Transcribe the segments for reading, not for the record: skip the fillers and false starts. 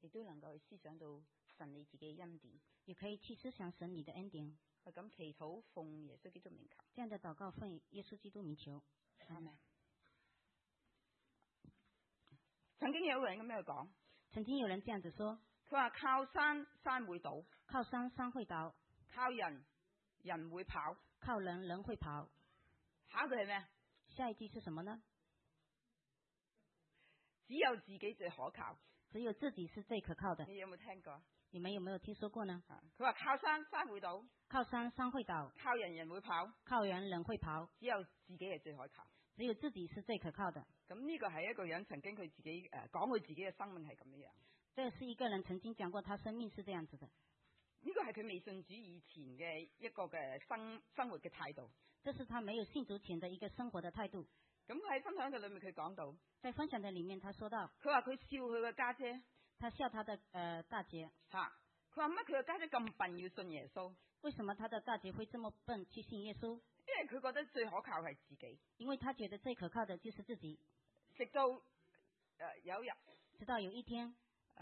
都能夠去思想到神你自己嘅恩典， 也可以去思想神你的恩典。 咁祈禱奉耶穌基督名求。 這樣的禱告奉耶穌基督名求。 阿們。曾經有個人咁樣講， 曾經有人這樣子說， 佢話靠山山會倒， 靠山山會倒， 靠人人會跑， 靠人人會跑。 下一句係咩？ 下一句是什麼呢？ 只有自己最可靠， 只有自己是最可靠的。 你有冇聽過？ 你們有沒有聽說過呢？ 佢話靠山山會倒， 靠山山會倒， 靠人人會跑， 靠人人會跑。 只有自己係最可靠， 只有自己是最可靠的。 咁呢個係一個人曾經佢自己講佢自己嘅生命係咁樣。 這是一個人曾經講過，他生命是這樣子的。 呢個係佢未信主以前嘅一個嘅生活嘅態度。 這是他沒有信主前的一個生活的態度。 咁佢喺分享嘅裏面佢講到， 在分享的裡面他說到， 佢話佢笑佢嘅家姐， 他笑他的大姐。 佢話乜佢嘅家姐咁笨要信耶穌？ 為什麼他的大姐會這麼笨去信耶穌？ 因為佢覺得最可靠係自己。 因為他覺得最可靠的就是自己。 直到有一日， 直到有一天，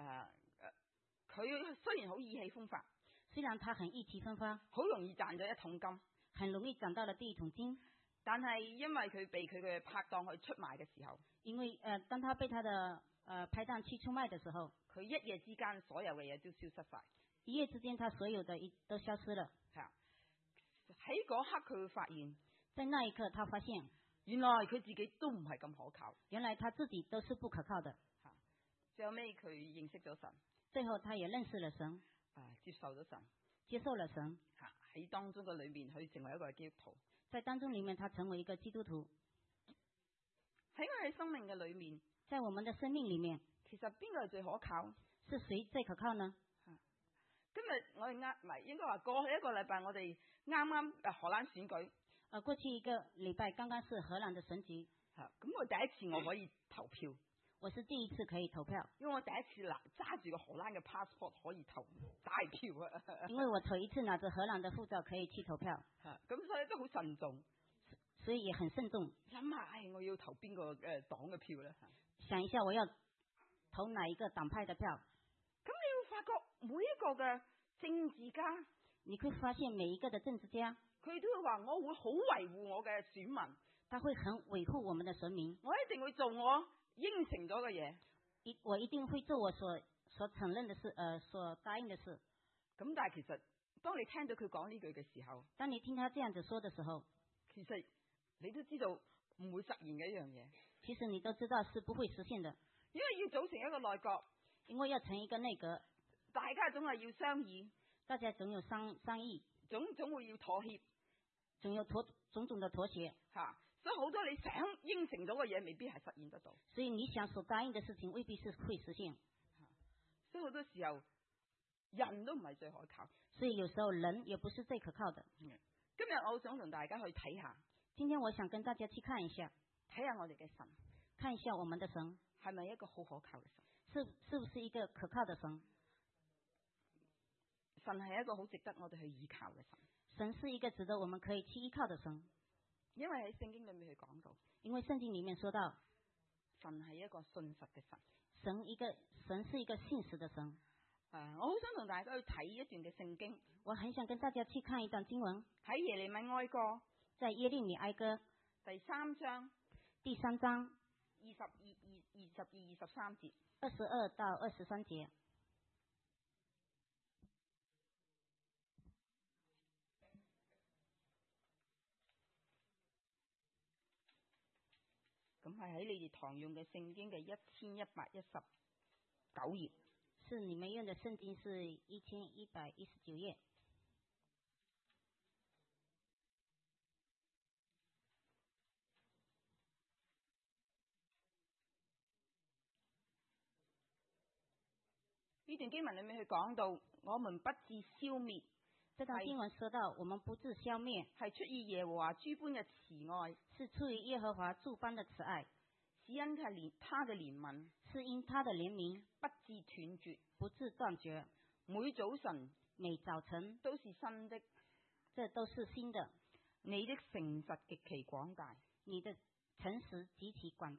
佢雖然好意氣風發， 雖然他很意氣風發， 好容易賺咗一桶金， 很容易賺到了第一桶金， 但係因為佢被佢嘅拍檔去出賣嘅時候， 因為當他被他的拍檔去出賣的時候， 佢一夜之間所有嘅嘢都消失晒， 一夜之間他所有的都消失了。 喺嗰刻佢會發現， 在那一刻他發現， 原來佢自己都唔係咁可靠， 原來他自己都是不可靠的。 最後尾佢認識咗神， 最後他也認識了神， 接受咗神， 接受了神， 喺當中嘅裏面佢成為一個基督徒， 在當中裏面他成為一個基督徒。 喺我哋生命嘅裏面， 在我們的生命裏面， 其實邊個係最可靠？ 是誰最可靠呢？ 今日我哋唔係應該話過去一個禮拜我哋啱啱荷蘭選舉， 過去一個禮拜剛剛是荷蘭的選舉， 咁我第一次我可以投票， 我是第一次可以投票， 因為我第一次揸住個荷蘭嘅 passport 可以投大票啊， 因為我頭一次拿着荷蘭的護照可以去投票， 咁所以都好慎重， 所以也很慎重， 諗下我要投邊個黨嘅票咧？ 想一下我要投哪一個黨派的票？ 咁你會發覺每一個嘅政治家， 你會發現每一個的政治家， 佢都會話我會好維護我嘅選民， 他會很維護我們的選民， 我一定會做我應承咗嘅嘢， 我一定會做我所承認的事，所答應的事。 咁但係其實當你聽到佢講呢句嘅時候， 當你聽他這樣子說的時候， 其實你都知道唔會實現嘅一樣嘢。 其實你都知道是不會實現的， 因為要組成一個內閣， 因為要成一個內閣， 大家總係要商議， 大家總有商議， 總會要妥協， 總有種種的妥協， 所以好多你想應承咗嘅嘢未必係實現得到， 所以你想所答應的事情未必是會實現， 所以好多時候人都唔係最可靠， 所以有時候人也不是最可靠的。 今日我想同大家去睇下， 今天我想跟大家去看一下， 睇下我哋嘅神， 看一下我們的神係咪一個好可靠嘅神， 是不是一個可靠的神？ 神係一個好值得我哋去依靠嘅神， 神是一個值得我們可以去依靠的神，因為喺聖經裏面去講到， 因為聖經裏面說到， 神係一個信實嘅神， 神是一個信實的神。 我好想同大家去睇一段嘅聖經， 我很想跟大家去看一段經文， 喺耶利米哀歌， 在耶利米哀歌第三章 22、 23節 ，22到23節。 咁係喺你哋堂用嘅聖經嘅1119頁， 是你們用嘅聖經是1119頁。 呢段經文裏面去講到，我們不致消滅。 這段經文說到，我們不致消滅， 係出於耶和華諸般嘅慈愛， 是出於耶和華諸般的慈愛， 是因他的憐憫， 是因他的憐憫， 不致斷絕， 不致斷絕。 每早晨都是新的， 這都是新的。 你的誠實極其廣大， 你的誠實極其廣大，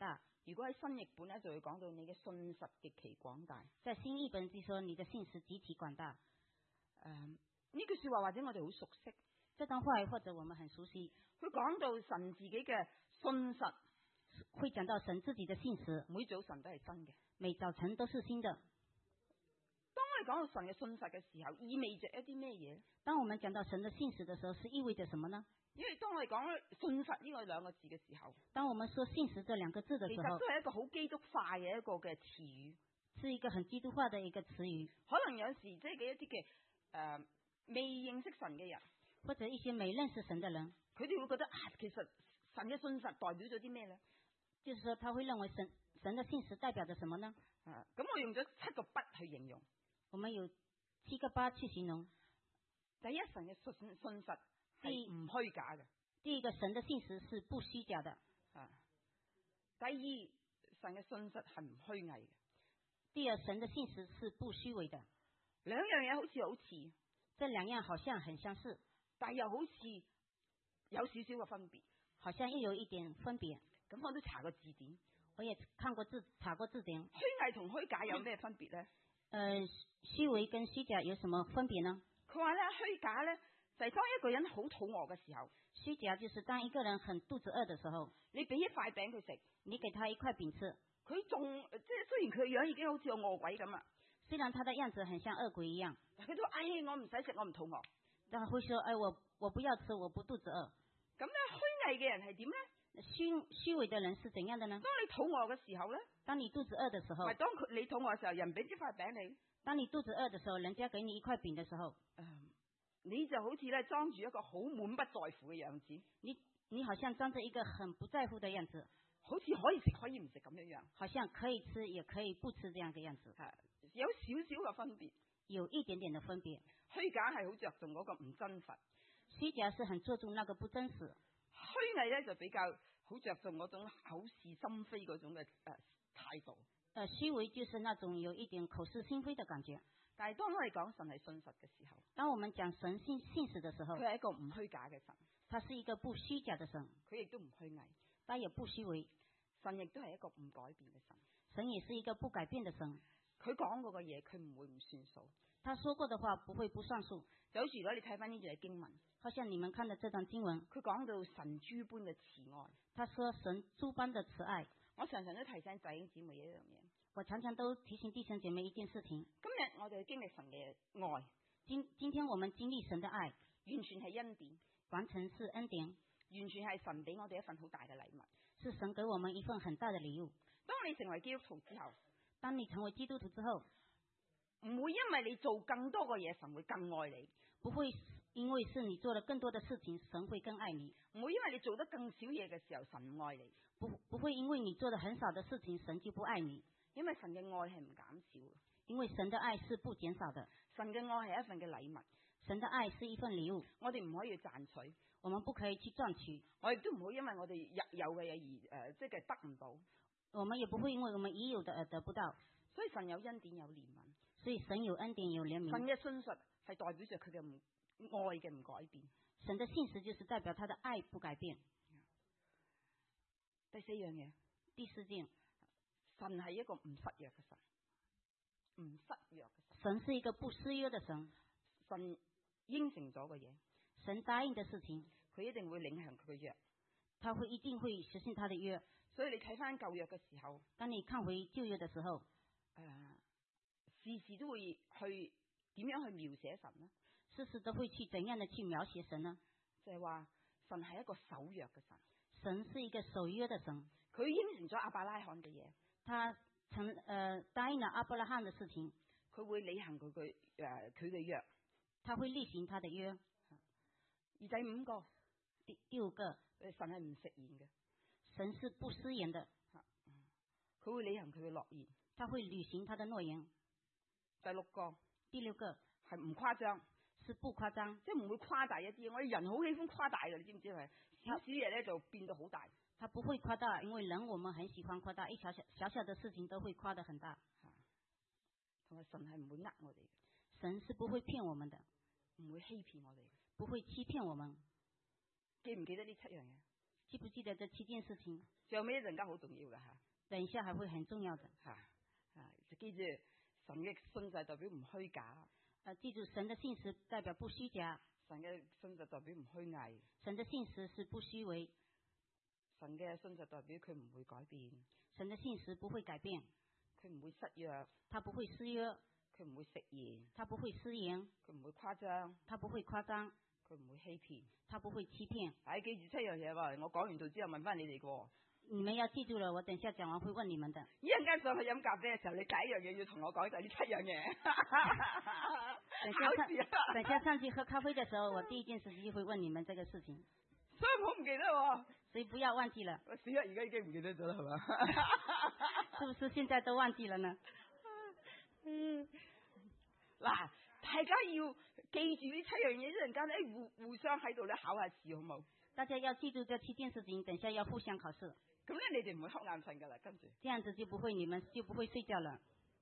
如果喺新譯本咧，就會講到你嘅信實極其廣大。 在新譯本就說你的信實極其廣大。 呢句說話或者我哋好熟悉， 這段話或者我們很熟悉。 佢講到神自己嘅信實， 會講到神自己的信實， 每早晨都係新嘅， 每早晨都是新的。 當我哋講到神嘅信實嘅時候，意味着一啲咩嘢？ 當我們講到神的信實的時候，是意味着什麼呢？ 因為當我哋講信實呢個兩個字嘅時候， 當我們說信實這兩個字的時候， 其實都係一個好基督化嘅一個嘅詞語， 是一個很基督化的一個詞語。 可能有時即係嘅一啲嘅未認識神嘅人， 或者一些未認識神的人， 佢哋會覺得其實神嘅信實代表咗啲咩咧？ 就是說他會認為神的信實代表着什麼呢？ 咁我用咗7個不去形容。 我們有7個八去形容。 第一，神嘅信實係唔虛假嘅。 第一個，神的信實是不虛假的。 第二，神嘅信實係唔虛偽嘅。 第二，神的信實是不虛偽的。 兩樣嘢好似， 這兩樣好像很相似， 但又好似有少少嘅分別， 好像又有一點分別。 咁我都查過字典， 我也查過字典。 虛偽同虛假有咩分別咧？ 虛偽跟虛假有什麼分別呢？ 佢話咧，虛假咧就係當一個人好肚餓嘅時候， 虛假就是當一個人很肚子餓的時候， 你俾一塊餅佢食， 你給他一塊餅吃， 佢仲即係雖然佢嘅樣已經好似個餓鬼咁啊， 雖然他的樣子很像餓鬼一樣， 但佢都我唔使食，我唔肚餓。 但會說我不要吃，我不肚子餓。 咁咧虛偽嘅人係點咧？ 虛偽的人是怎樣的呢？ 當你肚餓嘅時候咧， 當你肚子餓的時候， 唔係當你肚餓嘅時候，人俾一塊餅你。 當你肚子餓的時候，人家給你一塊餅的時候， 你就好似咧裝住一個好滿不在乎嘅樣子。 你好像裝着一個很不在乎的樣子， 好似可以食可以唔食咁樣， 好像可以吃也可以不吃這樣嘅樣子。 有少少嘅分別， 有一點點的分別。 虛假係好着重嗰個唔真實， 虛假是很着重那個不真實。 虛偽咧就比較好着重嗰種口是心非嗰種嘅態度。 虛偽就是那種有一點口是心非的感覺。 但係當我哋講神係信實嘅時候， 當我們講神信實的時候， 佢係一個唔虛假嘅神， 他是一個不虛假的神， 佢亦都唔虛偽， 但也不虛偽。 神亦都係一個唔改變嘅神， 神也是一個不改變的神。 佢講嗰個嘢，佢唔會唔算數。 他說過的話不會不算數。 就好似如果你睇翻呢段經文， 好像你們看的這段經文， 佢講到神諸般嘅慈愛， 他說神諸般的慈愛。 我常常都提醒弟兄姊妹一樣嘢， 我常常都提醒弟兄姐妹一件事情。 今日我哋經歷神嘅愛， 今天我們經歷神的愛， 完全係恩典， 完全是恩典， 完全係神俾我哋一份好大嘅禮物， 是神給我們一份很大的禮物。 當你成為基督徒之後， 當你成為基督徒之後， 唔會因為你做更多嘅嘢，神會更愛你； 不會因為是你做了更多的事情，神會更愛你； 唔會因為你做得更少嘢嘅時候，神唔愛你； 不會因為你做得很少的事情，神就不愛你。 因為神嘅愛係唔減少嘅， 因為神的愛是不減少的。 神嘅愛係一份嘅禮物， 神的愛是一份禮物。 我哋唔可以賺取， 我們不可以去賺取， 我亦都唔會因為我哋有嘅嘢而即係得唔到。 我們也不會因為我們已有的而得不到。 所以神有恩典有憐憫， 所以神有恩典有憐憫。 神嘅信實係代表着佢嘅愛嘅唔改變。 神的信實就是代表他的愛不改變。 第四樣嘢， 第四件， 神係一個唔失約嘅神，唔失約嘅神。 神是一個不失約的神。 神應承咗嘅嘢， 神答應的事情， 佢一定會履行佢嘅約， 他會一定會實現他的約。 所以你睇翻舊約嘅時候， 當你看回舊約的時候， 時時都會去點樣去描寫神呢？ 時時都會去怎樣的去描寫神呢？ 就係話神係一個守約嘅神， 神是一個守約的神。 佢應承咗亞伯拉罕嘅嘢， 他答應了亞伯拉罕的事情， 佢會履行佢嘅約， 他會履行他的約。 而第五個， 第五個， 神係唔食言嘅， 神是不失言的， 佢會履行佢嘅諾言， 他會履行他的諾言。 第六個係唔誇張， 是不誇張， 即係唔會誇大一啲。我哋人好喜歡誇大嘅，你知唔知係？少少嘢咧就變到好大。 他不會誇大，因為人我們很喜歡誇大，一小小的事情都會誇得很大。 同埋神係唔會呃我哋嘅， 神是不會騙我們的， 唔會欺騙我哋， 不會欺騙我們。 記唔記得呢7樣嘢？ 記不記得這7件事情？ 最後尾一陣間好重要嘅吓。 等一下還會很重要的。 就記住神嘅信實代表唔虛假。 記住神的信實代表不虛假。 神嘅信實代表唔虛偽。 神的信實是不虛偽。 神嘅信實代表佢唔會改變。 神的信實不會改變。 佢唔會失約。 他不會失約。 佢唔會食言。 他不會失言。 佢唔會誇張。 他不會誇張。 佢唔會欺騙。 他不會欺騙。 記住7樣嘢喎，我講完到之後問翻你哋嘅。 你們要記住了，我等下講完會問你們的。 一陣間上去飲咖啡嘅時候，你第一樣嘢要同我講就係呢7樣嘢。 等下上去喝咖啡的時候，我第一件事就會問你們這個事情。 所以我唔記得喎。 所以不要忘記了。 而家已經唔記得咗啦，係嘛？ 是不是現在都忘記了呢？ 嗱，大家要記住呢7樣嘢，一陣間咧互相喺度咧考下試，好冇？ 大家要記住這7件事情，等下要互相考試。 咁咧，你哋唔會瞌眼瞓噶啦，跟住。 這樣子就不會，你們就不會睡覺了。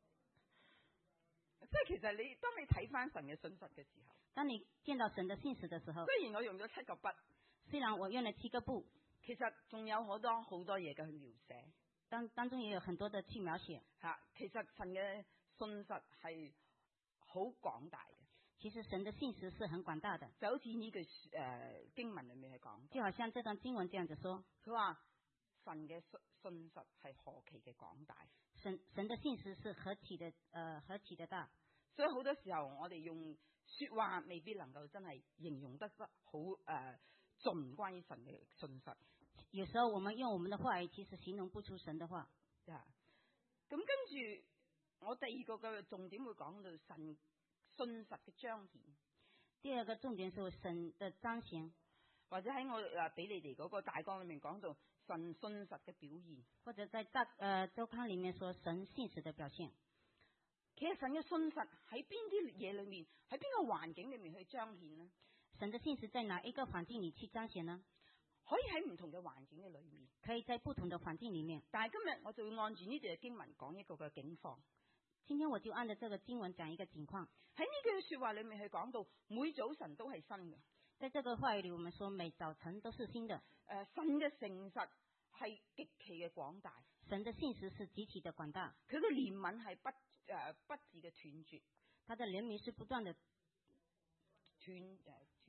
即係其實當你睇翻神嘅信實嘅時候， 當你見到神的信實的時候， 雖然我用咗7個筆， 雖然我用了7個布， 其實仲有好多嘢嘅去描寫。 當中也有很多的去描寫。 其實神嘅信實係好廣大嘅。 其實神的信實是很廣大的， 就好似呢句經文裏面係講， 就好像這段經文這樣子說， 佢話神嘅信實係何其嘅廣大。 神的信實是何其的大。 所以好多時候我哋用說話未必能夠真係形容得好盡關於神嘅信實。 有時候我們用我們的話語其實形容不出神的話。 咁跟住我第二個嘅重點會講到神信實嘅彰顯。 第二個重點是神的彰顯， 或者喺我俾你哋嗰個大綱裏面講到神信實嘅表現， 或者在周刊裏面說神信實的表現。 其實神嘅信實喺邊啲嘢裏面，喺邊個環境裏面去彰顯呢？ 神的信實在哪一個環境裏去彰顯呢？ 可以喺唔同嘅環境嘅裏面， 可以在不同的環境裏面。 但係今日我就會按住呢段嘅經文講一個嘅境況。 今天我就按照這個經文講一個情況。 喺呢句說話裏面去講到每早晨都係新嘅。 在這個話語裏，我們說每早晨都是新的。 神嘅誠實係極其嘅廣大。 神的信實是極其的廣大。 佢嘅憐憫係不致嘅斷絕。 他的憐憫是不斷的斷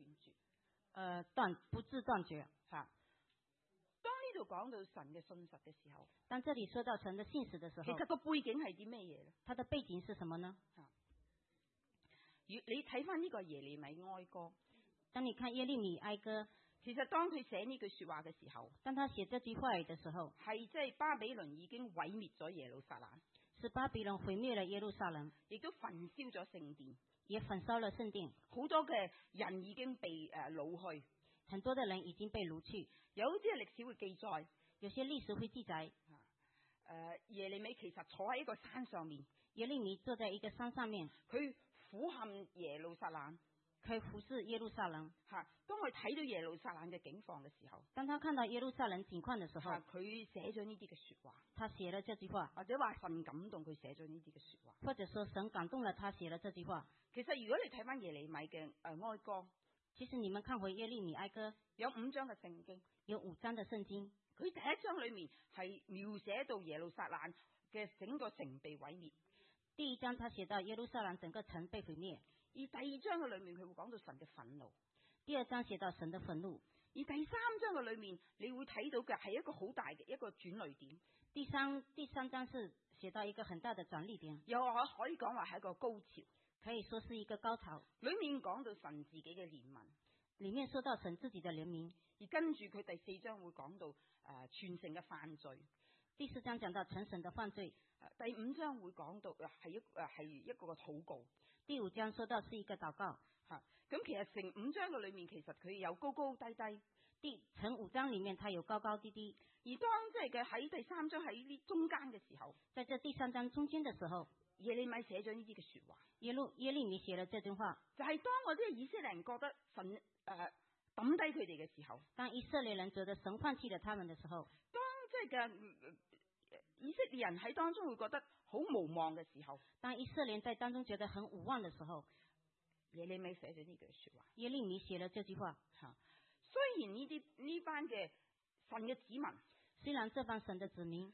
絕。 不致斷絕。 當呢度講到神嘅信實嘅時候， 當這裏說到神的信實的時候， 其實個背景係啲咩嘢咧？ 它的背景是什麼呢？ 你睇翻呢個耶利米哀歌， 當你看耶利米哀歌， 其實當佢寫呢句說話嘅時候， 當他寫這句話語的時候， 係即係巴比倫已經毀滅咗耶路撒冷， 是巴比倫毀滅了耶路撒冷， 亦都焚燒咗聖殿， 也焚燒了聖殿， 好多嘅人已經被擄去， 很多的人已經被擄去， 有啲嘅歷史會記載， 有些歷史會記載， 耶利米其實坐喺一個山上面， 耶利米坐在一個山上面， 佢俯瞰耶路撒冷， 佢俯視耶路撒冷。 當佢睇到耶路撒冷嘅境況嘅時候， 當他看到耶路撒冷境況嘅時候， 佢寫咗呢啲嘅說話， 他寫了這句話， 或者話神感動佢寫咗呢啲嘅說話， 或者說神感動了他寫了這句話。 其實如果你睇翻耶利米嘅哀歌， 其實你們看回耶利米哀歌， 有5章嘅聖經， 有5章的聖經。 佢第1章裏面係描寫到耶路撒冷嘅整個城被毀滅。 第1章他寫到耶路撒冷整個城被毀滅， 而第2章嘅裏面佢會講到神嘅憤怒。 第2章寫到神的憤怒， 而第3章嘅裏面你會睇到嘅係一個好大嘅一個轉捩點。 第三章是寫到一個很大的轉捩點， 又可以講話係一個高潮， 可以說是一個高潮。 裏面講到神自己嘅憐憫， 裏面說到神自己的憐憫， 而跟住佢第4章會講到全城嘅犯罪。 第4章講到全城的犯罪。 第5章會講到係一個禱告。 第5章說到是一個禱告。 咁其實成5章嘅裏面，其實佢有高高低低。 成5章裏面，它有高高低低。 而當即係嘅喺第3章喺呢中間嘅時候， 在這第3章中間嘅時候， 耶利米寫咗呢啲嘅說話。 耶利米寫了這句話， 就係當嗰啲以色列人覺得神抌低佢哋嘅時候， 當以色列人覺得神放棄了他們嘅時候， 當即係嘅以色列人喺當中會覺得好無望嘅時候， 當以色列人在當中覺得很無望嘅時候， 耶利米寫咗呢句說話。 耶利米寫了這句話。 雖然呢班嘅神嘅子民， 雖然這班神嘅子民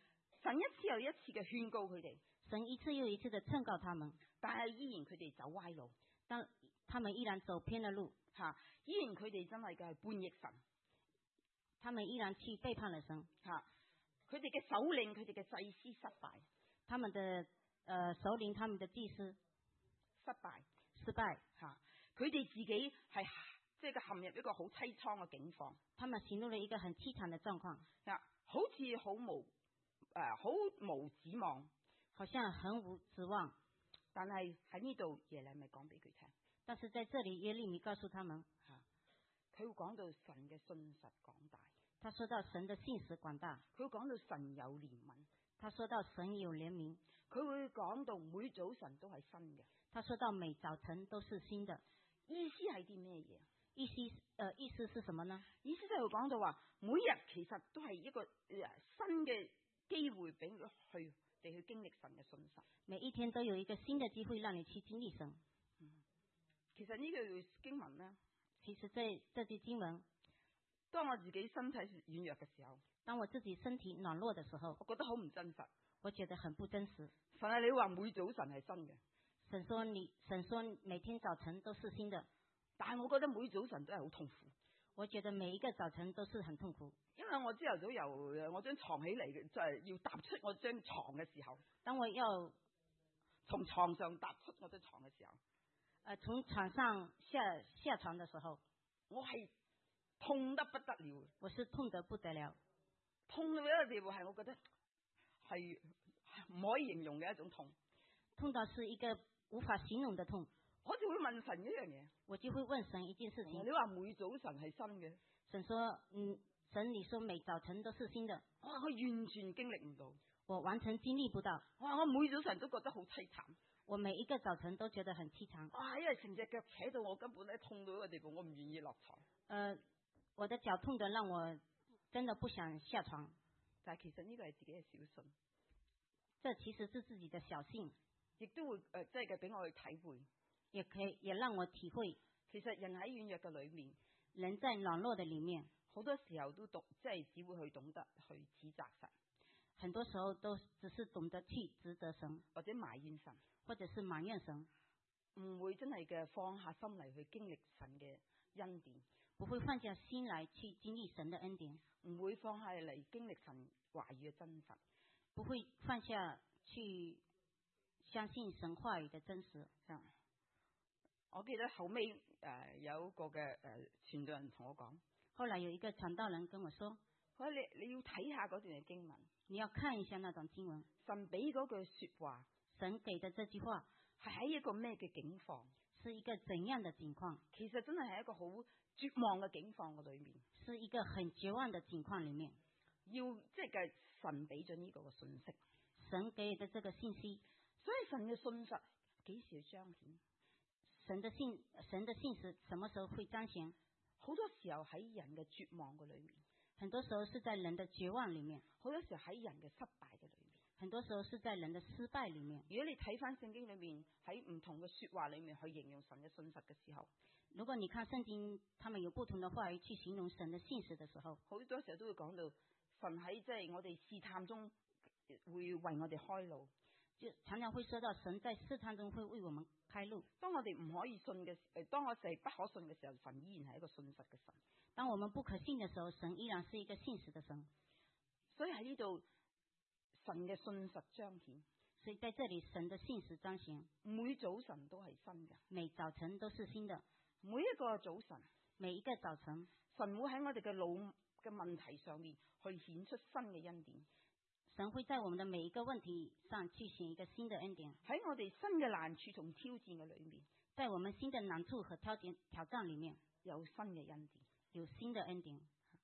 神一次又一次嘅勸告佢哋， 神一次又一次的勸告他們， 但係依然佢哋走歪路， 但他們依然走偏了路， 依然佢哋真係嘅係叛逆神， 他們依然去背叛了神， 佢哋嘅首領、佢哋嘅祭司失敗， 他們的首領、他們的祭司失敗，佢哋自己係即係陷入一個好凄慘嘅境況， 他們陷入了一個很淒慘的狀況， 好似好無指望， 好像很無指望。 但係喺呢度耶利米講俾佢聽， 但是在這裡耶利米告訴他們， 佢會講到神嘅信實廣大， 他說到神的信實廣大， 佢會講到神有憐憫， 他說到神有憐憫， 佢會講到每早晨都係新嘅， 他說到每早晨都是新的。 意思係啲咩嘢？ 意思是什麼呢？ 意思就係講到話，每日其實都係一個新嘅機會俾佢去經歷神嘅信實。 每一天都有一個新的機會讓你去經歷神。 其實呢句經文呢， 其實這句經文， 當我自己身體軟弱嘅時候， 當我自己身體軟弱的時候， 我覺得好唔真實。 我覺得很不真實。 神啊，你話每早晨係新嘅， 神說每天早晨都是新的， 但係我覺得每早晨都係好痛苦。 我覺得每一個早晨都是很痛苦， 因為我朝頭早由我張床起嚟嘅，就係要踏出我張床嘅時候， 當我要從床上踏出我張床嘅時候， 從床上下床的時候， 我係痛得不得了， 我是痛得不得了， 痛到一個地步係我覺得係唔可以形容嘅一種痛， 痛到是一個無法形容的痛。 我就會問神一樣嘢， 我就會問神一件事情。 你話每早晨係新嘅， 神說，神你說每早晨都是新的， 我完全經歷唔到， 我完全經歷不到。 我每早晨都覺得好淒慘， 我每一個早晨都覺得很淒慘。 因為成隻腳扯到我根本咧痛到一個地步，我唔願意落床。 我的腳痛得讓我真的不想下床。 但係其實呢個係自己嘅小信， 這其實是自己的小信， 亦都會即係俾我去體會。 也讓我體會， 其實人喺軟弱嘅裏面， 人在軟弱的裏面， 好多時候都即係只會去懂得去指責神， 很多時候都只是懂得去指責神， 或者埋怨神， 或者是埋怨神， 唔會真係嘅放下心嚟去經歷神嘅恩典， 不會放下心來去經歷神的恩典， 唔會放下嚟經歷神話語嘅真實， 不會放下去相信神話語的真實。 我記得後尾有一個嘅傳道人同我講， 後來有一個傳道人跟我說， 佢話你要睇下嗰段嘅經文， 你要看一下那段經文， 神俾嗰句說話， 神給的這句話係喺一個咩嘅境況， 是一個怎樣的境況？ 其實真係喺一個好絕望嘅境況嘅裏面， 是一個很絕望的境況裏面， 要即係神俾咗呢個嘅信息， 神給的這個信息， 所以神嘅信實幾時去彰顯？ 神的信實什麼時候會彰顯？ 好多時候喺人嘅絕望嘅裏面， 很多時候是在人的絕望裏面， 好多時候喺人嘅失敗嘅裏面， 很多時候是在人的失敗裏面。 如果你睇翻聖經裏面喺唔同嘅說話裏面去形容神嘅信實嘅時候， 如果你看聖經，他們有不同的話語去形容神的信實的時候， 好多時候都會講到神喺即係我哋試探中會為我哋開路。 就常常會說到神在試探中會為我們開路。 當我哋唔可以信嘅，當我哋不可信嘅時候，神依然係一個信實嘅神。 當我們不可信的時候，神依然是一個信實的神。 所以喺呢度，神嘅信實彰顯。 所以在這裡，神的信實彰顯。 每早晨都係新嘅， 每早晨都是新的。 每一個早晨， 每一個早晨， 神會喺我哋嘅老嘅問題上面去顯出新嘅恩典。 神會在我們的每一個問題上去顯一個新的恩典。 喺我哋新嘅難處同挑戰嘅裏面， 在我們新的難處和挑戰裏面， 有新嘅恩典， 有新的恩典。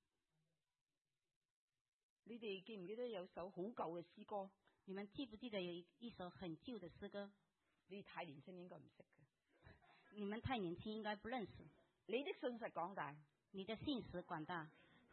你哋記唔記得有首好舊嘅詩歌？ 你們記不記得有一首很舊的詩歌？ 你太年輕應該唔識嘅。 你們太年輕應該不認識。 你的信實廣大， 你的信實廣大。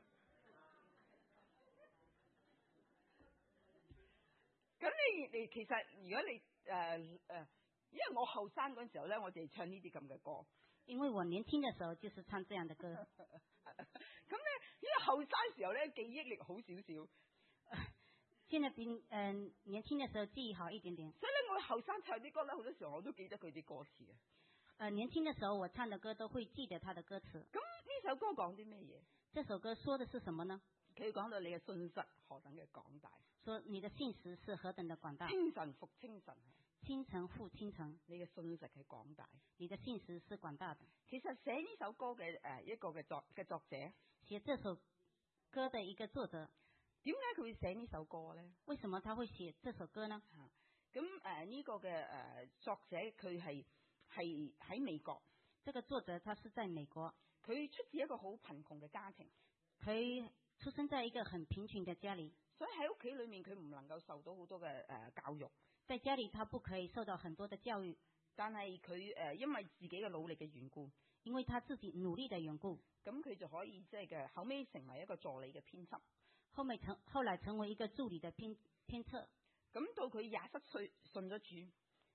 咁你其實如果你因為我後生嗰陣時候咧，我哋唱呢啲咁嘅歌。 因為我年輕嘅時候就是唱這樣的歌。 咁咧，因為後生時候咧記憶力好少少。 現在比年輕的時候記憶好一點點。 所以咧，我後生唱啲歌咧，好多時候我都記得佢啲歌詞嘅。 年輕的時候我唱的歌都會記得他的歌詞。 咁呢首歌講啲咩嘢？ 這首歌說的是什麼呢？ 佢講到你嘅信實何等嘅廣大。 說你的信實是何等的廣大。 清晨復清晨。 清晨復清晨。 你嘅信實係廣大。 你的信實是廣大的。 其實寫呢首歌嘅一個嘅作者， 寫這首歌的一個作者， 點解佢會寫呢首歌咧？ 為什麼他會寫這首歌呢？ 咁呢個嘅作者佢係喺美國。 這個作者他是在美國， 佢出自一個好貧窮嘅家庭， 佢出生在一個很貧窮嘅家裏， 所以喺屋企裏面佢唔能夠受到好多嘅教育。 在家裏他不可以受到很多的教育， 但係佢因為自己嘅努力嘅緣故， 因為他自己努力的緣故， 咁佢就可以即係嘅後尾成為一個助理嘅編輯， 後來成為一個助理的編輯。 咁到佢27歲信咗主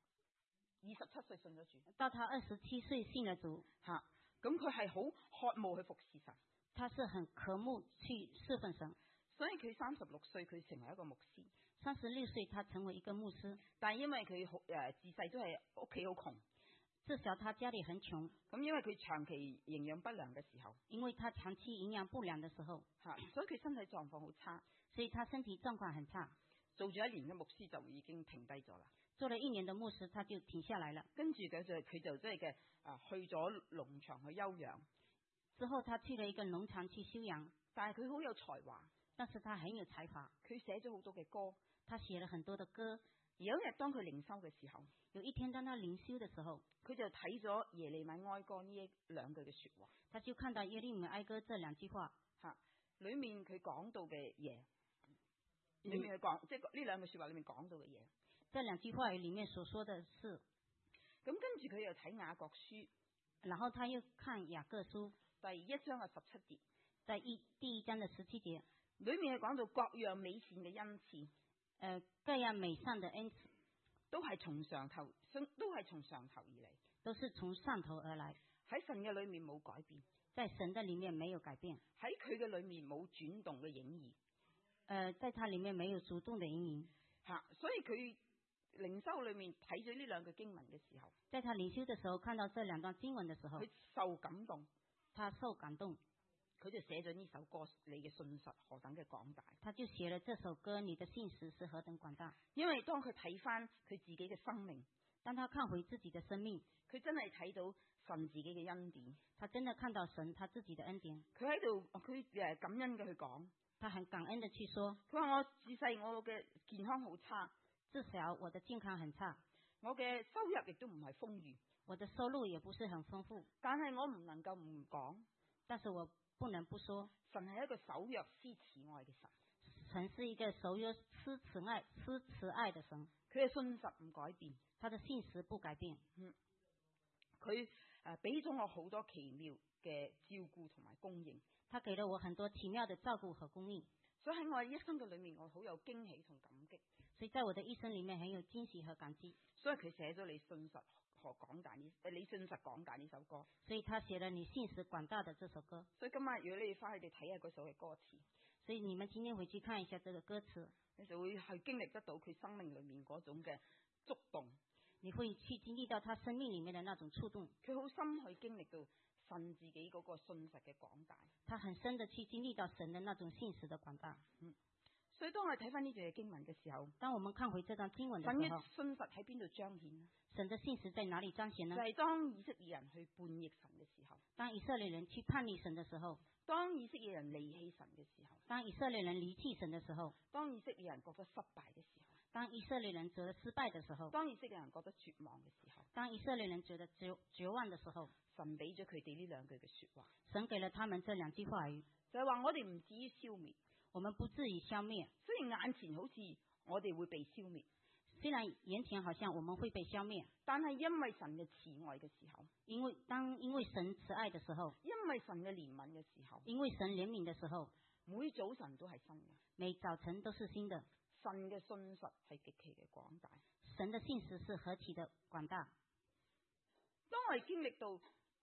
，27歲信咗主， 到他27歲信了主， 咁佢係好渴慕去服侍神， 他是很渴慕去侍奉神， 所以佢36歲佢成為一個牧師。 36歲他成為一個牧師， 但係因為佢自細都係屋企好窮， 自小他家裏很窮， 咁因為佢長期營養不良嘅時候， 因為他長期營養不良的時候， 所以佢身體狀況好差， 所以他身體狀況很差。 做咗1年嘅牧師就已經停低咗啦。 做了1年的牧師，他就停下來了。 跟住佢就即係嘅去咗農場去休養。 之後他去了一個農場去休養， 但係佢好有才華。 但是他很有才華， 佢寫咗好多嘅歌， 他寫了很多的歌。 而有一日當佢靈修嘅時候， 有一天當他靈修的時候， 佢就睇咗耶利米哀歌呢2句嘅說話。 他就看到耶利米哀歌這2句話， 裏面佢講到嘅嘢，裏面佢講即係呢2句說話裏面講到嘅嘢。 這2句話語裏面所說的是， 咁跟住佢又睇雅各書， 然後他又看雅各書第1章嘅17節， 第一章的17節， 裏面係講到各樣美善嘅恩賜， 各樣美善的恩賜都係從上頭而嚟， 都是從上頭而來， 喺神嘅裏面冇改變， 在神的裏面沒有改變， 喺佢嘅裏面冇轉動嘅影兒， 在他裏面沒有主動的影兒， 所以佢靈修裏面睇咗呢2句經文嘅時候， 在他靈修的時候看到這2段經文的時候， 佢受感動， 佢就寫咗呢首歌，你嘅信實何等嘅廣大。 他就寫了這首歌，你的信實是何等廣大。 因為當佢睇翻佢自己嘅生命， 當他看回自己的生命， 佢真係睇到神自己嘅恩典。 他真的看到神他自己的恩典。 佢喺度，佢感恩嘅去講， 他很感恩的去說， 佢話我自細我嘅健康好差， 自小我的健康很差， 我嘅收入亦都唔係豐裕， 我的收入也不是很豐富， 但係我唔能夠唔講， 但是我不能不說， 神係一個守約施慈愛嘅神， 神是一個守約施慈愛的神， 佢嘅信實唔改變， 他的信實不改變， 佢俾咗我好多奇妙嘅照顧同埋供應， 他給了我很多奇妙的照顧和供應， 所以喺我一生嘅裏面，我好有驚喜同感激， 所以在我的一生裏面很有驚喜和感激， 所以佢寫咗你信實何廣大呢？你信實廣大呢首歌， 所以他寫了你信實廣大的這首歌。 所以今晚如果你翻去睇下嗰首嘅歌詞， 所以你們今天回去看一下這個歌詞， 你就會去經歷得到佢生命裏面嗰種嘅觸動， 你會去經歷到他生命裏面的那種觸動。 佢好深去經歷到神自己嗰個信實嘅廣大， 他很深的去經歷到神的那種信實的廣大。 所以當我哋睇翻呢段嘅經文嘅時候， 當我們看回這段經文的時候， 神嘅信實喺邊度彰顯呢？ 神的信實在哪裡彰顯呢？ 就係當以色列人去叛逆神嘅時候， 當以色列人去叛逆神的時候， 當以色列人離棄神嘅時候， 當以色列人離棄神的時候， 當以色列人覺得失敗嘅時候， 當以色列人覺得失敗的時候， 當以色列人覺得絕望嘅時候， 當以色列人覺得絕望的時候， 神俾咗佢哋呢2句嘅說話， 神給了他們這2句話語， 就係話我哋唔至於消滅， 我們不至於消滅。 雖然眼前好似我哋會被消滅， 雖然眼前好像我們會被消滅， 但係因為神嘅慈愛嘅時候， 因為神慈愛的時候， 因為神嘅憐憫嘅時候， 因為神憐憫的時候， 每早晨都係新嘅， 每早晨都是新的。 神嘅信實係極其嘅廣大， 神的信實是何其的廣大。 當我哋經歷到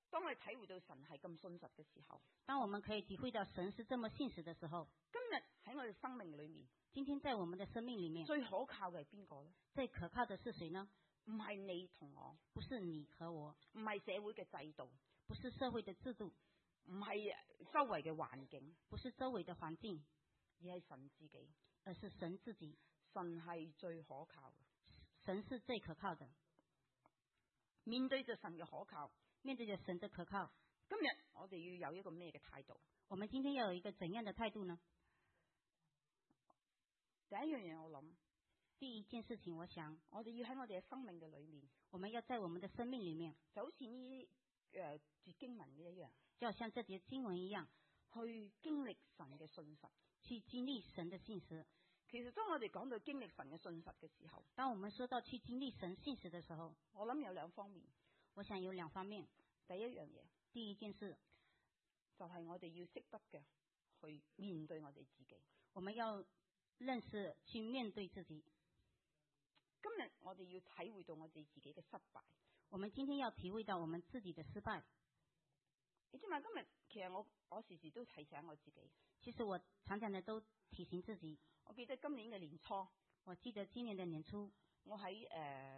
當我哋體會到神係咁信實嘅時候， 當我們可以體會到神是這麼信實的時候， 今日喺我哋生命裏面， 今天在我們的生命裡面， 最可靠嘅係邊個呢？ 最可靠的是誰呢？ 唔係你同我， 不是你和我， 唔係社會嘅制度， 不是社會的制度， 唔係周圍嘅環境， 不是周圍的環境， 而係神自己。 而是神自己。 神係最可靠嘅， 神是最可靠的。 面對着神嘅可靠， 面對着神的可靠， 今日我哋要有一個咩嘅態度？ 我們今天要有一個怎樣的態度呢？ 第一樣嘢我諗， 第一件事情，我想我哋要喺我哋嘅生命嘅裏面， 我們要在我們的生命裡面， 就好似呢節經文嘅一樣， 就好像這節經文一樣， 去經歷神嘅信實， 去經歷神的信實。 其實當我哋講到經歷神嘅信實嘅時候， 當我們說到去經歷神信實的時候， 我諗有兩方面。 我想有兩方面。 第一樣嘢， 第一件事就係我哋要識得嘅去面對我哋自己。 我們要認識去面對自己。 今日我哋要體會到我哋自己嘅失敗。 我們今天要體會到我們自己的失敗。 你知嘛？今日其實我時時都提醒我自己。 其實我常常的都提醒自己。 我記得今年嘅年初， 我記得今年的年初， 我喺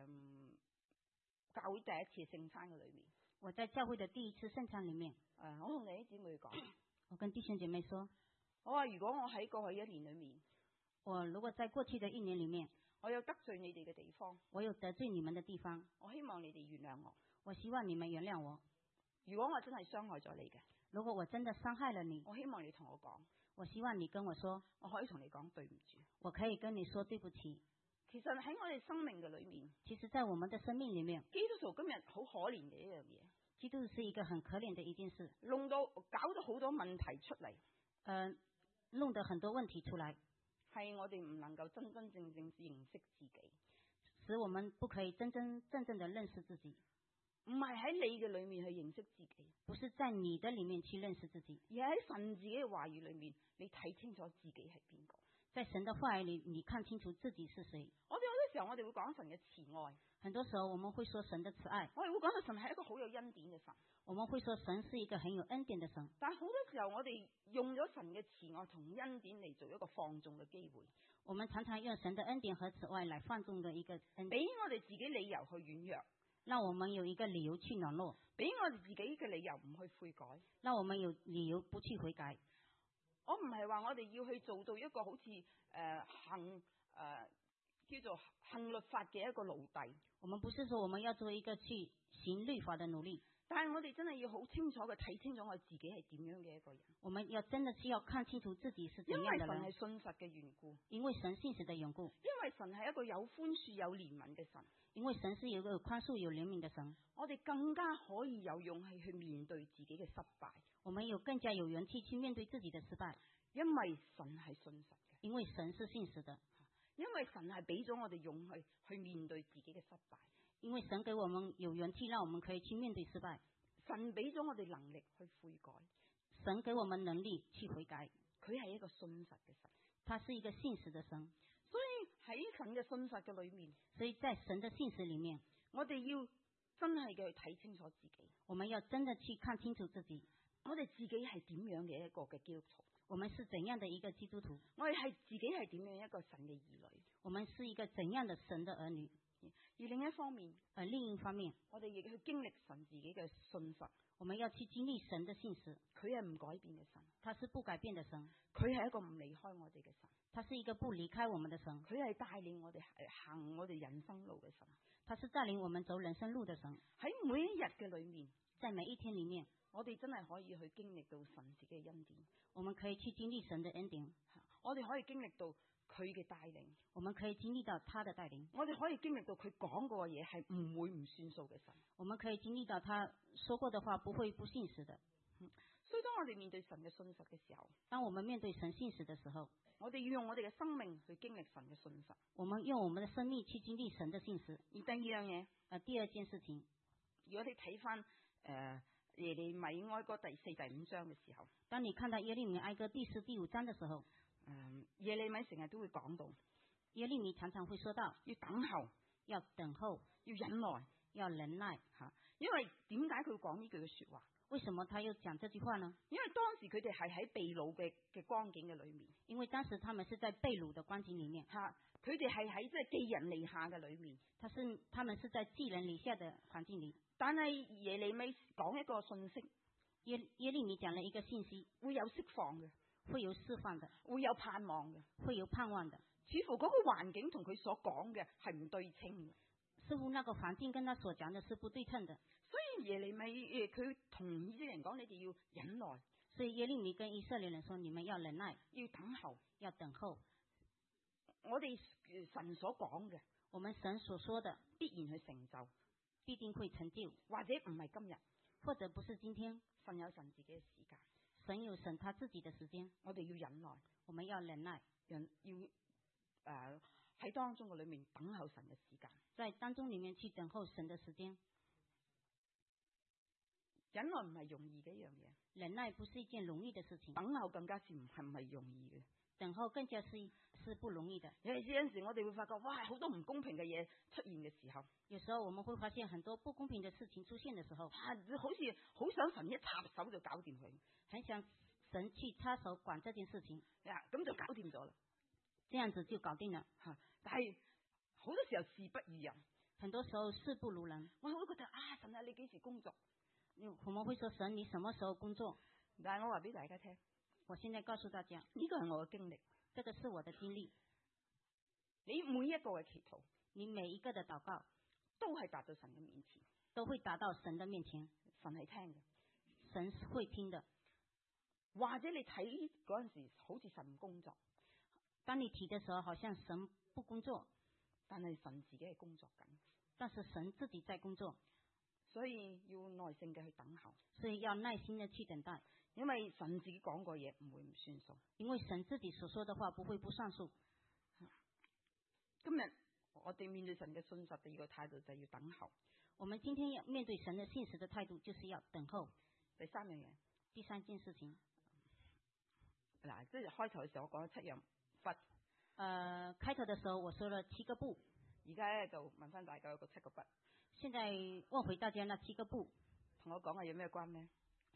教會第一次聖餐嘅裏面， 我在教會的第一次聖餐裡面， 我同你啲姊妹講， 我跟弟兄姐妹說， 我話如果我喺過去一年裏面， 我如果在過去的一年裡面， 我有得罪你哋嘅地方， 我有得罪你們的地方， 我希望你哋原諒我。 我希望你們原諒我。 如果我真係傷害咗你嘅， 如果我真的傷害了你， 我希望你同我講， 我希望你跟我說， 我可以同你講對唔住。 我可以跟你說對不起。 其實喺我哋生命嘅裏面， 其實在我們的生命裡面， 基督徒今日好可憐嘅一樣嘢， 基督是一個很可憐的一件事， 搞到好多問題出嚟， 弄得很多問題出來， 係我哋唔能夠真真正正認識自己， 使我們不可以真真正正的認識自己。 唔係喺你嘅裏面去認識自己， 不是在你的裡面去認識自己， 而喺神自己嘅話語裏面，你睇清楚自己係邊個。 在神的話語裡，你看清楚自己是誰。 我哋好多時候我哋會講神嘅慈愛， 很多時候我們會說神的慈愛， 我哋會講到神係一個好有恩典嘅神， 我們會說神是一個很有恩典的神。 但係好多時候我哋用咗神嘅慈愛同恩典嚟做一個放縱嘅機會， 我們常常用神的恩典和慈愛來放縱的一個恩典， 俾我哋自己理由去軟弱， 讓我們有一個理由去軟弱， 俾我哋自己嘅理由唔去悔改， 讓我們有理由不去悔改。 我唔係話我哋要去做到一個好似叫做行律法嘅一個奴隸。 我們不是說我們要做一個去行律法的奴隸， 但係我哋真係要好清楚嘅睇清楚我自己係點樣嘅一個人。 我們要真的是要看清楚自己是怎樣的人。 因為神係信實嘅緣故， 因為神信實的緣故， 因為神係一個有寬恕有憐憫嘅神， 因為神是有一個寬恕有憐憫的神， 我哋更加可以有勇氣去面對自己嘅失敗。 我們有更加有勇氣去面對自己的失敗， 因為神係信實嘅， 因為神是信實的， 因為神係俾咗我哋勇氣去面對自己嘅失敗， 因為神給我們有勇氣，讓我們可以去面對失敗。 神俾咗我哋能力去悔改， 神給我們能力去悔改， 佢係一個信實嘅神， 他是一個信實的神。 所以喺神嘅信實嘅裏面， 所以在神的信實裏面， 我哋要真係嘅去睇清楚自己， 我們要真的去看清楚自己， 我哋自己係點樣嘅一個嘅基督徒， 我們是怎樣的一個基督徒， 我哋係自己係點樣一個神嘅兒女， 我們是一個怎樣的神的兒女。 而另一方面， 另一方面， 我哋亦去經歷神自己嘅信實， 我們要去經歷神的信實。 佢係唔改變嘅神， 他是不改變的神， 佢係一個唔離開我哋嘅神， 他是一個不離開我們的神， 佢係帶領我哋行我哋人生路嘅神， 他是帶領我們走人生路的神。 喺每一日嘅裏面， 在每一天裏面， 我哋真係可以去經歷到神自己嘅恩典， 我們可以去經歷神的恩典， 我哋可以經歷到佢嘅帶領， 我們可以經歷到他的帶領， 我哋可以經歷到佢講過嘅嘢係唔會唔算數嘅神， 我們可以經歷到他說過的話不會不信實的。 所以當我哋面對神嘅信實嘅時候， 當我們面對神信實的時候， 我哋要用我哋嘅生命去經歷神嘅信實， 我們用我們的生命去經歷神的信實。 而第二樣嘢， 第二件事情， 如果你睇翻耶利米哀歌第4、第5章嘅時候， 當你看到耶利米哀歌第4、第5章的時候， 耶利米成日都會講到， 耶利米常常會說到要等候， 要等候， 要忍耐， 要忍耐。 因為點解佢講呢句嘅說話？ 為什麼他又講這句話呢？ 因為當時佢哋係喺被擄嘅光景嘅裏面。 因為當時他們是在被擄的光景裡面。 佢哋係喺即係寄人籬下嘅裏面。 他們是在寄人籬下的環境裡。 但係耶利米講一個信息， 耶利米講了一個信息， 會有釋放嘅， 會有釋放的， 會有盼望嘅， 會有盼望的。 似乎嗰個環境同佢所講嘅係唔對稱嘅。 似乎那個環境跟他所講的是不對稱的。 所以耶利米佢同以色列人講：你哋要忍耐。 所以耶利米跟以色列人說：你們要忍耐， 要等候， 要等候。 我哋神所講嘅， 我們神所說的必然去成就， 必定會成就。 或者唔係今日， 或者不是今天， 神有神自己嘅時間， 神有神他自己的時間。 我哋要忍耐， 我們要忍耐， 要喺當中嘅裏面等候神嘅時間， 在當中裡面去等候神的時間。 忍耐唔係容易嘅一樣嘢， 忍耐不是一件容易的事情， 等候更加是唔係容易嘅， 等候更加是不容易的。 有陣時我哋會發覺，哇，好多唔公平嘅嘢出現嘅時候， 有時候我們會發現很多不公平的事情出現的時候， 好似好想神一插手就搞掂佢， 很想神去插手管這件事情， 咁就搞掂咗啦， 這樣子就搞定了。 但係好多時候事不如人， 很多時候事不如人。 我會覺得神啊，你幾時工作？ 我們會說神，你什麼時候工作？ 但係我話俾大家聽， 我現在告訴大家， 呢個係我嘅經歷， 這個是我的經歷。 你每一個嘅祈禱， 你每一個的禱告， 都係達到神嘅面前， 都會達到神的面前。 神係聽嘅， 神是會聽的。 或者你睇嗰陣時，好似神唔工作， 當你提的時候，好像神不工作， 但係神自己係工作緊， 但是神自己在工作。 所以要耐性嘅去等候， 所以要耐心的去等待， 因為神自己講過嘢唔會唔算數， 因為神自己所說的話不會不算數。 今日我哋面對神嘅信實第二個態度就係要等候。 我們今天要面對神的信實的態度就是要等候。 第三樣嘢， 第三件事情， 嗱，即係開頭嘅時候我講咗7樣不， 開頭的時候我說了7個不， 而家咧就問翻大家有個7個不。 現在問回大家那7個不， 同我講下有咩關呢？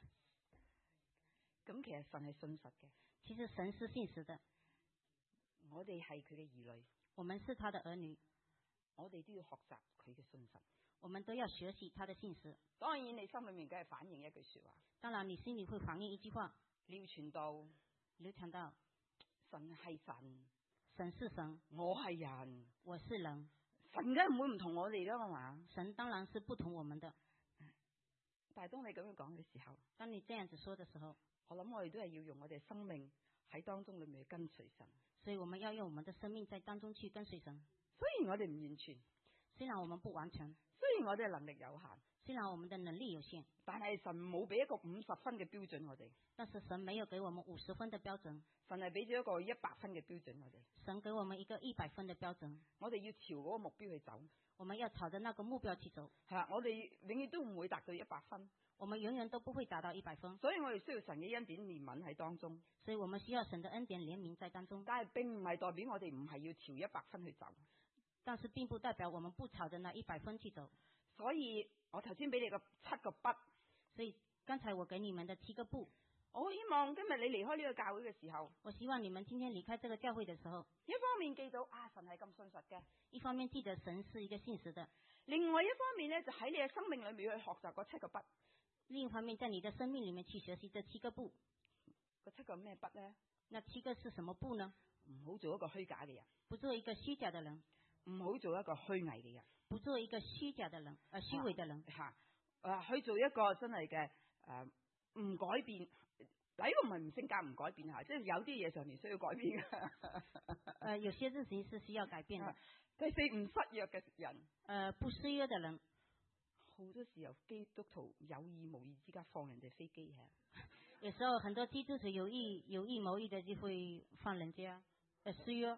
咁其實神係信實嘅， 其實神是信實的， 我哋係佢嘅兒女， 我們是他的兒女， 我哋都要學習佢嘅信實， 我們都要學習他的信實。 當然你心裏面梗係反映一句說話， 當然你心裏會反映一句話， 你要傳道， 流傳到神係神， 神是神， 我係人， 我是人。 神梗唔會唔同我哋啦，係嘛？ 神當然是不同我們的。 但係當你咁樣講嘅時候， 當你這樣子說的時候， 我諗我哋都係要用我哋生命喺當中裏面去跟隨神。 所以我們要用我們的生命在當中去跟隨神。 雖然我哋唔完全， 雖然我們不完全， 雖然我哋能力有限， 雖然我們的能力有限， 但係神冇俾一個50分嘅標準我哋。 但是神沒有給我們50分的標準， 神係俾咗一個100分嘅標準我哋。 神給我們一個100分的標準， 我哋要朝嗰個目標去走。 我們要朝着那個目標去走。 我哋永遠都唔會達到100分， 我們永遠都不會達到100分。 所以我哋需要神嘅恩典憐憫喺當中。 所以我們需要神的恩典憐憫在當中。 但係並唔係代表我哋唔係要朝100分去走。 但是並不代表我們不朝着那100分去走。 所以我頭先俾你個7個不， 所以剛才我給你們的7個不。 我希望今日你離開呢個教會嘅時候， 我希望你們今天離開這個教會的時候， 一方面記到神係咁信實嘅， 一方面記得神是一個信實的， 另外一方面咧就喺你嘅生命裏面去學習嗰7個不。 另一方面在你的生命裏面去學習這7個不。 嗰7個咩不咧？ 那7個是什麼不呢？ 唔好做一個虛假嘅人， 不做一個虛假的人， 唔好做一個虛偽嘅人， 不做一個虛假的人，虛偽的人， 去做一個真係嘅唔改變。嗱，呢個唔係唔性格唔改變吓，即係有啲嘢上面需要改變嘅。 有些事情是需要改變的。 第4，唔失約嘅人， 不失約的人。 好多時候基督徒有意無意之間放人哋飛機嘅。 有時候很多基督徒有意無意的就會放人家失約。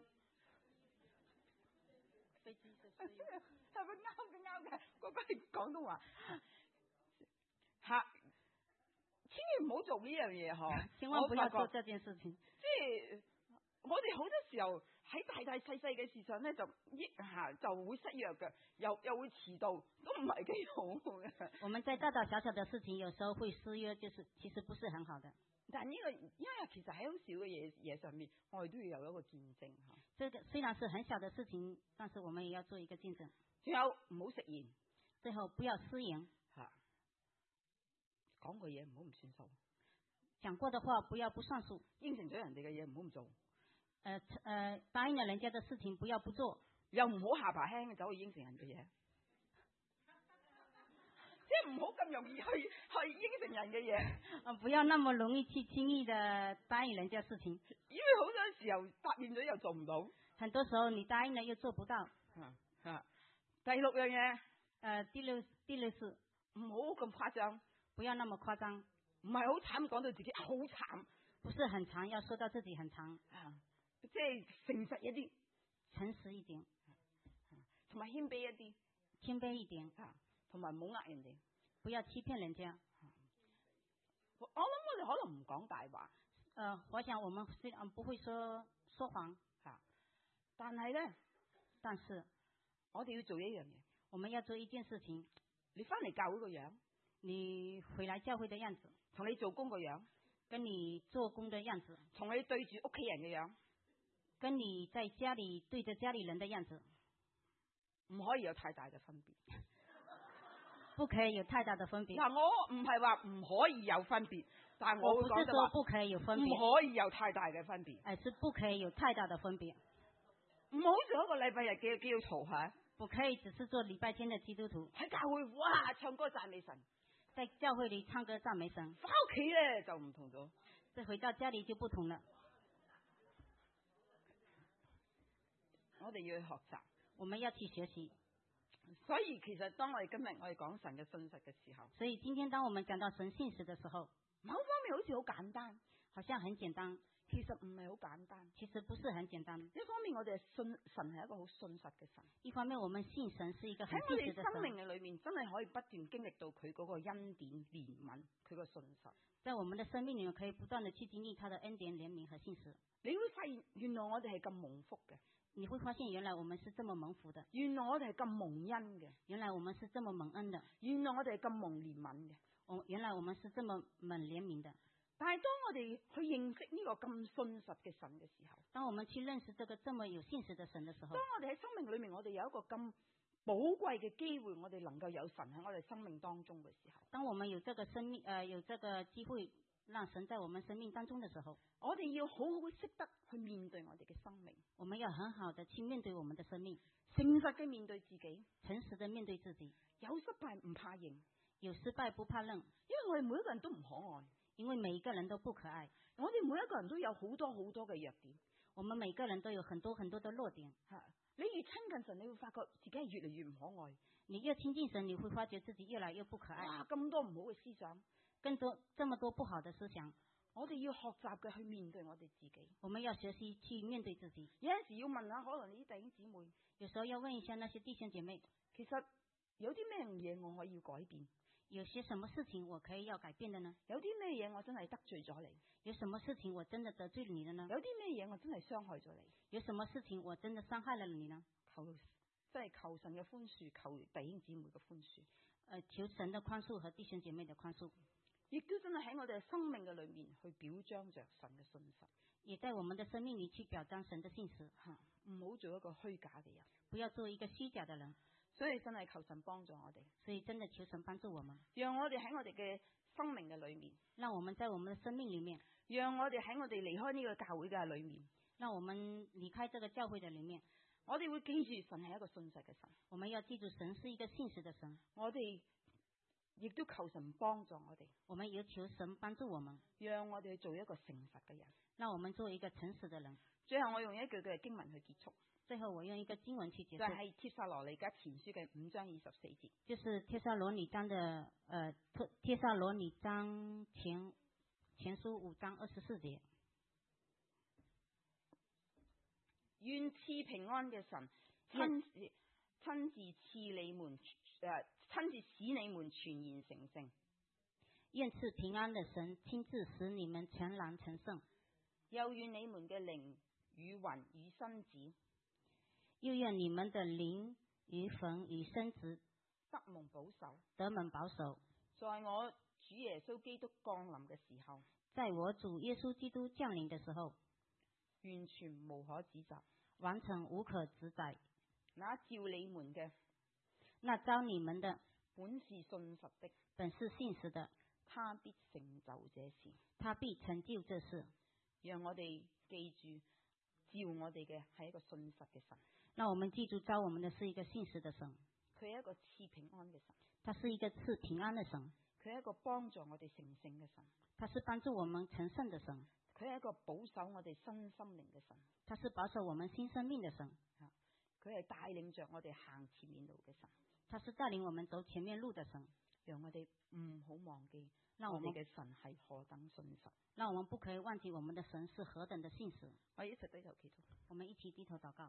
飛機是失約。 係咪啱嘅？嗰個係廣東話。千祈唔好做呢樣嘢嗬！ 千萬不要做這件事情。 即係我哋好多時候喺喺大大細細嘅事上咧就會失約嘅，又會遲到，都唔係幾好嘅。 我們在大大小小的事情有時候會失約，就是其實不是很好的。 但呢個因為其實喺好少嘅嘢上面，我哋都要有一個見證嚇。 這個雖然是很小的事情，但是我們也要做一個見證。 仲有唔好食言， 最後不要失言嚇，講過嘢唔好唔算數， 講過的話不要不算數， 應承咗人哋嘅嘢唔好唔做， 答應了人家的事情不要不做， 又唔好下巴輕走去應承人嘅嘢。即係唔好咁容易去應承人嘅嘢， 不要那麼容易去輕易的答應人家事情， 因為好多時候答應咗又做唔到， 很多時候你答應了又做不到。 第六樣嘢， 第六是唔好咁誇張， 不要那麼誇張， 唔係好慘講到自己好慘， 不是很長要說到自己很長， 即係誠實一啲， 誠實一點， 同埋謙卑一啲， 謙卑一點， 同埋唔好呃人哋， 不要欺騙人家。 我諗我哋可能唔講大話， 我想我們雖然不會說謊， 但係咧，我哋要做一樣嘢， 我們要做一件事情。 你翻嚟教會個樣， 你回來教會的樣子， 同你做工個樣， 跟你做工的樣子， 同你對住屋企人嘅樣， 跟你在家裏對着家裏人的樣子， 唔可以有太大嘅分別。 不可以有太大的分別。 嗱，我唔係話唔可以有分別，但係我會講就話不可以有分別， 唔可以有太大嘅分別。 是不可以有太大的分別。 唔好做一個禮拜日嘅基督徒嚇， 不可以只是做禮拜天的基督徒。 喺教會哇唱歌讚美神， 在教會裏唱歌讚美神， 翻屋企咧就唔同咗， 再回到家裏就不同了。 我哋要去學習， 我們要去學習。 所以其實當我哋今日我哋講神嘅信實嘅時候， 所以今天當我們講到神信實的時候， 某方面好似好簡單， 好像很簡單， 其實唔係好簡單。 其實不是很簡單。 一方面我哋信神係一個好信實嘅神， 一方面我們信神是一個很喺信實的神。 我哋生命嘅裏面真係可以不斷經歷到佢嗰個恩典憐憫，佢個信實。 在我們的生命裏面可以不斷地去經歷他的恩典憐憫和信實。 你會發現原來我哋係咁蒙福嘅。 你會發現原來我們是這麼蒙福的， 原來我哋係咁蒙恩嘅， 原來我們是這麼蒙恩的， 原來我哋係咁蒙憐憫嘅， 原來我們是這麼蒙憐憫的。 但係當我哋去認識呢個咁信實嘅神嘅時候， 當我們去認識這個這麼有信實的神的時候， 當我哋喺生命裏面我哋有一個咁寶貴嘅機會，我哋能夠有神喺我哋生命當中嘅時候， 當我們有這個有這個機會讓神在我們生命當中的時候， 我哋要好好識得去面對我哋嘅生命， 我們要很好的去面對我們的生命， 誠實嘅面對自己， 誠實的面對自己， 有失敗唔怕認， 有失敗不怕認， 因為我哋每一個人都唔可愛， 因為每一個人都不可愛， 我哋每一個人都有好多好多嘅弱點， 我們每個人都有很多很多的弱點。 你越親近神，你會發覺自己係越嚟越唔可愛， 你越親近神，你會發覺自己越來越不可愛。 咁多唔好嘅思想， 這麼多不好的思想， 我哋要學習嘅去面對我哋自己。 我們要學習去面對自己。 有陣時要問下，可能你啲弟兄姊妹， 有時候要問一下那些弟兄姐妹， 其實有啲咩嘢我可以改變？ 有些什麼事情我可以要改變的呢？ 有啲咩嘢我真係得罪咗你？ 有什麼事情我真的得罪了你了呢？ 有啲咩嘢我真係傷害咗你？ 有什麼事情我真的傷害了你呢？ 求神嘅寬恕，求弟兄姊妹嘅寬恕。 求神的寬恕和弟兄姐妹的寬恕。 亦都真係喺我哋生命嘅裏面去表彰着神嘅信實， 也在我們的生命裏去表彰神的信實。 唔好做一個虛假嘅人， 不要做一個虛假的人。 所以真係求神幫助我哋， 所以真的求神幫助我們， 讓我哋喺我哋嘅生命嘅裏面， 讓我們在我們的生命裏面， 讓我哋喺我哋離開呢個教會嘅裏面， 讓我們離開這個教會的裏面， 我哋會記住神係一個信實嘅神， 我們要記住神是一個信實的神。 我哋亦都求神幫助我哋， 我們也求神幫助我們， 讓我哋去做一個誠實嘅人， 讓我們做一個誠實的人。 最後我用一句嘅經文去結束。 最後我用一個經文去結束， 就係帖撒羅尼迦前書嘅5章24節， 就是帖撒羅尼迦的帖撒羅尼迦前書5章24節。 願賜平安嘅神親自賜你們親自使你們全然成聖。 願賜平安的神親自使你們全然成聖。 又願你們嘅靈與魂與身子又願你們的靈與魂與身子得蒙保守。 得蒙保守。 在我主耶穌基督降臨嘅時候， 在我主耶穌基督降臨的時候， 完全無可指責， 完全無可指責。 那召你們嘅， 那召你們的， 本是信實的， 本是信實的， 他必成就這事。 他必成就這事。 讓我哋記住，召我哋嘅係一個信實嘅神。 讓我們記住，召我們的是一個信實的神。 佢係一個賜平安嘅神。 他是一個賜平安的神。 佢係一個幫助我哋成聖嘅神。 他是幫助我們成聖的神。 佢係一個保守我哋新心靈嘅神。 他是保守我們新生命的神。 佢係帶領着我哋行前面路嘅神。 他是帶領我們走前面路的神。 讓我哋唔好忘記， 讓我們嘅神係何等信實。 讓我們不可以忘記我們的神是何等的信實。 我哋一齊低頭祈禱。 我們一起低頭禱告。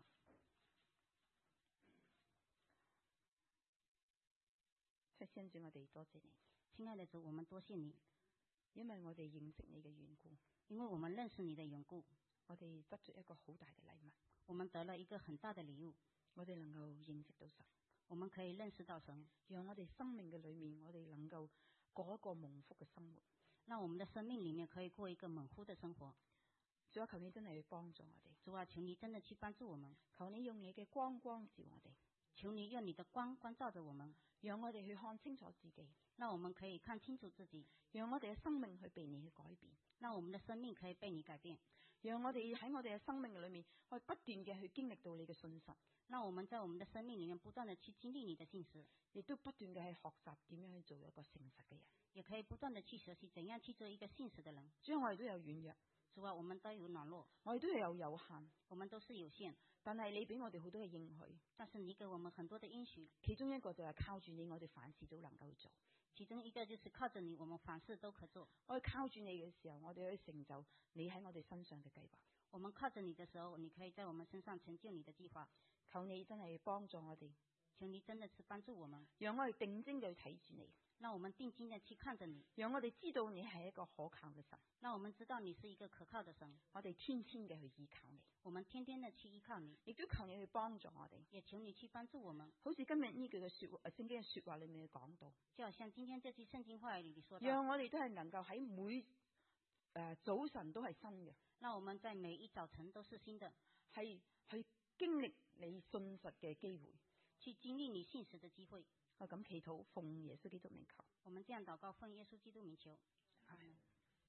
親主，我哋多謝你。 親愛的主，我們多謝你， 因為我哋認識你嘅緣故。 因為我們認識你的緣故， 我哋得咗一個好大嘅禮物。 我們得了一個很大的禮物。 我哋能夠認識到神， 我們可以認識到神， 讓我哋生命嘅裏面，我哋能夠過一個蒙福嘅生活。 讓我們的生命裏面可以過一個蒙福的生活。 主啊，求你真係去幫助我哋。 主啊，求你真的去幫助我們。 求你用你嘅光照我哋。 求你用你的光照着我們， 讓我哋去看清楚自己。 讓我們可以看清楚自己。 讓我哋嘅生命去被你去改變。 讓我們的生命可以被你改變。 讓我哋喺我哋嘅生命裏面，去不斷嘅去經歷到你嘅信實。 讓我們在我們的生命裏面不斷的去經歷你的信實， 亦都不斷嘅去學習點樣去做一個誠實嘅人。 也可以不斷的去學習怎樣去做一個信實的人。 主啊，我哋都有軟弱。 主啊，我們都有軟弱， 我哋都有限， 我們都是有限。 但係你俾我哋好多嘅應許。 但是你給我們很多的應許。 其中一個就係靠住你，我哋凡事都能夠做。 其中一個就是靠着你，我們凡事都可做。 我哋靠住你嘅時候，我哋可以成就你喺我哋身上嘅計劃。 我們靠着你的時候，你可以在我們身上成就你的計劃。 求你真係幫助我哋， 求你真的是幫助我們， 讓我哋定睛地去睇住你， 讓我們定睛地去看着你， 讓我哋知道你係一個可靠嘅神， 讓我們知道你是一個可靠的神。 我哋天天嘅去依靠你， 我們天天的去依靠你， 亦都求你去幫助我哋， 也求你去幫助我們。 好似今日呢句嘅說話，聖經嘅說話裏面講到， 就好像今天這句聖經話語裏說到， 讓我哋都係能夠喺每早晨都係新嘅， 讓我們在每一早晨都是新的， 係去經歷你信實嘅機會， 去經歷你信實的機會。 我咁祈禱，奉耶穌基督名求。 我們這樣禱告，奉耶穌基督名求。 Amen.